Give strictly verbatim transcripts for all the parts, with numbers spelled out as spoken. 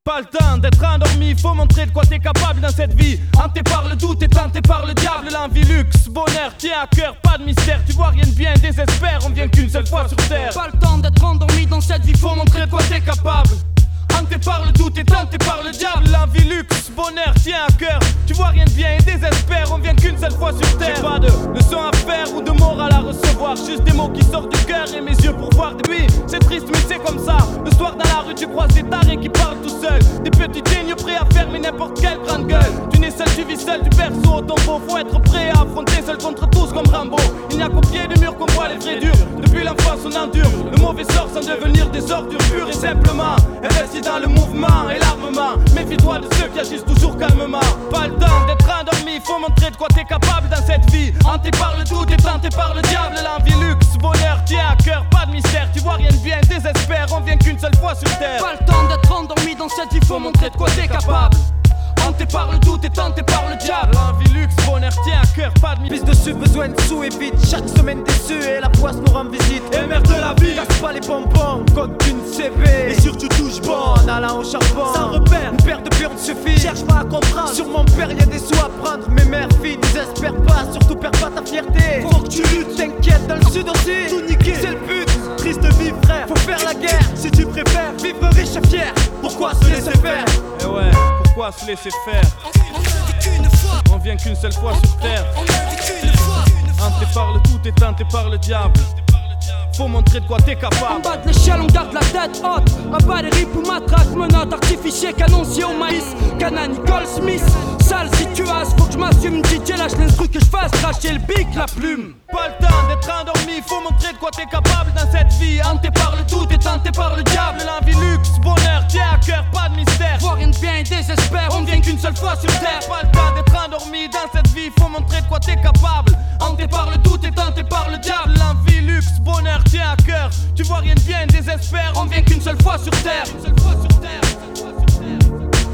Pas le temps d'être endormi, faut montrer de quoi t'es capable dans cette vie. Hanté par le doute et tenté par le diable, l'envie luxe, bonheur, tient à cœur, pas de mystère. Tu vois rien de bien, désespère, on vient qu'une seule fois sur terre. Pas le temps d'être endormi dans cette vie, Faut montrer de quoi t'es capable. Hanté par le doute et tenté par le diable, l'envie luxe, bonheur, tient à cœur. Tu vois rien de bien et désespère, on vient qu'une seule fois sur terre. J'ai pas de leçon à faire ou de morale à recevoir, juste des mots qui sortent du cœur et mes yeux pour voir de lui. C'est triste mais c'est comme ça. Le soir dans la rue tu croises des tarés qui parlent tout seuls, des petits génies prêts à fermer n'importe quelle grande gueule. Tu nais seul, tu vis seul, du berceau au tombeau. Faut être prêt à affronter seul contre tous comme Rambo. Il n'y a qu'au pied du mur qu'on voit les vrais durs. Depuis l'enfance on endure le mauvais sort sans devenir des ordures pures et simplement investis dans le mouvement et l'armement. Méfie-toi de ceux qui agissent toujours calmement. Pas le temps d'être endormi, faut montrer de quoi t'es capable dans cette vie. Hanté par le doute et tenté par le diable, l'envie luxe, bonheur, tient à cœur, pas de mystère. Tu vois rien de bien, désespère, on vient qu'une seule fois sur terre. Pas le temps d'être endormi dans cette vie, faut montrer de quoi t'es capable. Hanté par le doute et tenté par le diable, l'envie luxe, bonheur, tient à cœur, pas de mystère. Piste dessus, besoin de sous et vite. Chaque semaine déçu et la poisse nous rend visite. Et merde de la vie, casse pas les bonbons, code d'une C V. et surtout touche bon. En allant au charbon, Sans repère, une paire de burnes suffit. cherche pas à comprendre. Sur mon père y'a des sous à prendre. Mais mère, fille, désespère pas, surtout perds pas ta fierté. Faut que tu luttes, T'inquiète, dans le sud aussi, tout niquer. c'est le but. Triste vie frère, Faut faire la guerre, si tu préfères. vivre riche et fier. Pourquoi se laisser faire? Eh ouais, pourquoi se laisser faire? On ne vit qu'une fois, On vient qu'une seule fois sur terre. on ne vit qu'une fois. Hanté par le doute et tenté par le diable, faut montrer de quoi t'es En capable. bas de l'échelle, on garde la tête haute. À bas les rips ou matraques, menottes, artificiers, canonciers au maïs. Cana Nicole Smith, sale situation, faut que je m'assume. D J lâche l'instru que je fasse cracher le bic, la plume. Pas le temps d'être endormi, faut montrer de quoi t'es capable dans cette vie. Hanté par le doute et tenté par le diable, l'envie luxe, bonheur, tient à cœur, pas de mystère. Vois rien de bien et désespère, On vient qu'une seule fois sur terre. Pas le temps d'être endormi dans cette vie, faut montrer de quoi t'es capable. Hanté par le doute et tenté par le diable, l'envie luxe, bonheur, tient à cœur. Tu vois rien de bien, désespère, on vient qu'une seule fois sur terre. Une seule fois sur terre, une seule fois sur terre.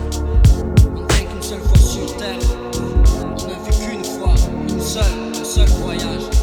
On vient qu'une seule fois sur terre. On ne vit qu'une fois, une seule, un seul voyage.